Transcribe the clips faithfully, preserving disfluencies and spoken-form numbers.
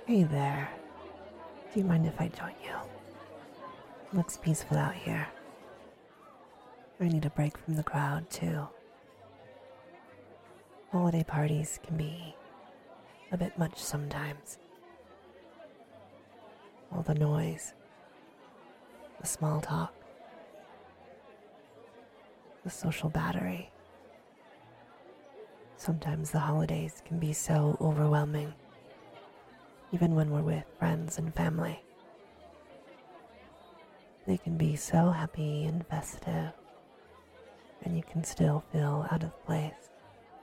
Hey there. Do you mind if I join you? Looks peaceful out here. I need a break from the crowd, too. Holiday parties can be a bit much sometimes. All the noise, the small talk, the social battery. Sometimes the holidays can be so overwhelming, even when we're with friends and family. They can be so happy and festive, and you can still feel out of place.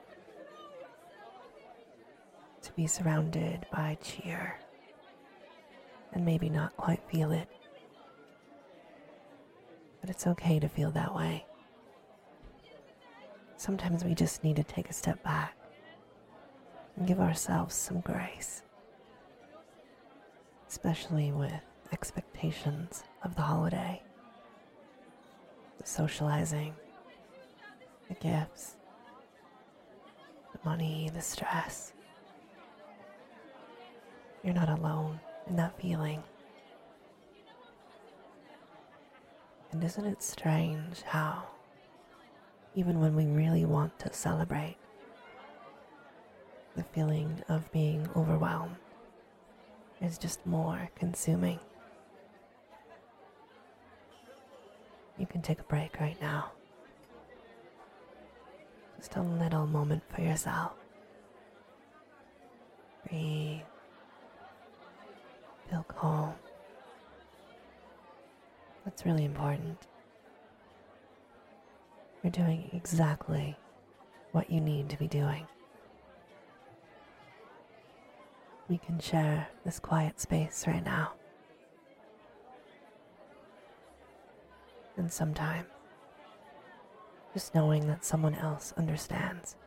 To be surrounded by cheer, and maybe not quite feel it. But it's okay to feel that way. Sometimes we just need to take a step back and give ourselves some grace, especially with expectations of the holiday, the socializing, the gifts, the money, the stress. You're not alone in that feeling. And isn't it strange how, even when we really want to celebrate, the feeling of being overwhelmed is just more consuming? You can take a break right now. Just a little moment for yourself. Breathe. Feel calm. That's really important. You're doing exactly what you need to be doing. We can share this quiet space right now. And sometimes, just knowing that someone else understands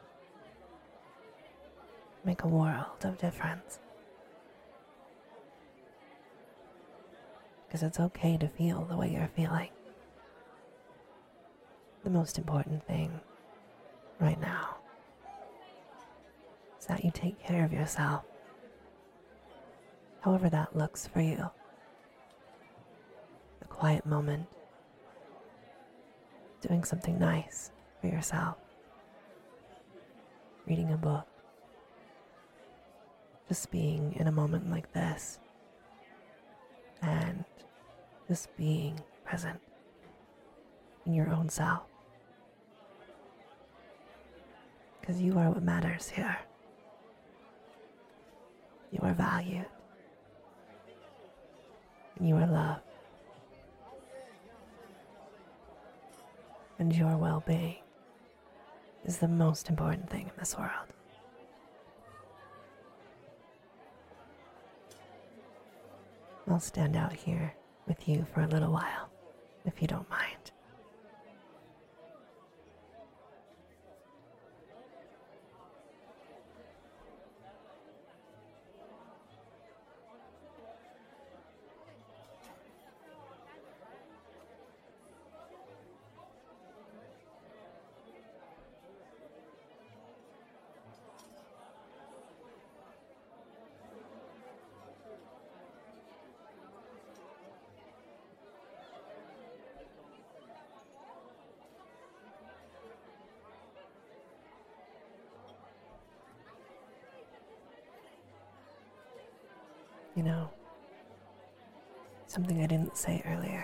make a world of difference. Because it's okay to feel the way you're feeling. The most important thing right now is that you take care of yourself, however that looks for you. A quiet moment, doing something nice for yourself, reading a book, just being in a moment like this, and just being present in your own self. Because you are what matters here. You are valued. And you are loved. And your well-being is the most important thing in this world. I'll stand out here with you for a little while, if you don't mind. You know, something I didn't say earlier.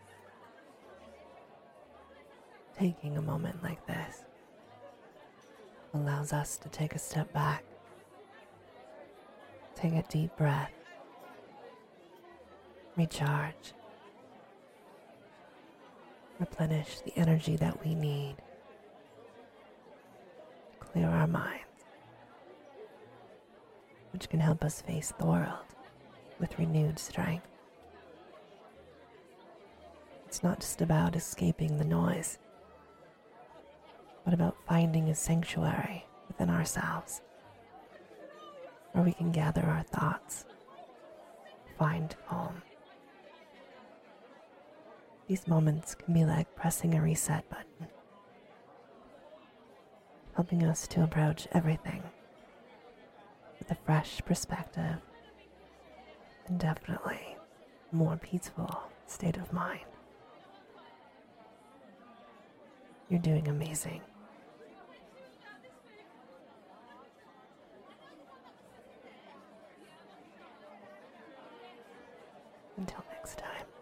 Taking a moment like this allows us to take a step back, take a deep breath, recharge, replenish the energy that we need, clear our minds, which can help us face the world with renewed strength. It's not just about escaping the noise, but about finding a sanctuary within ourselves where we can gather our thoughts, find calm. These moments can be like pressing a reset button, helping us to approach everything with a fresh perspective and definitely more peaceful state of mind. You're doing amazing. Until next time.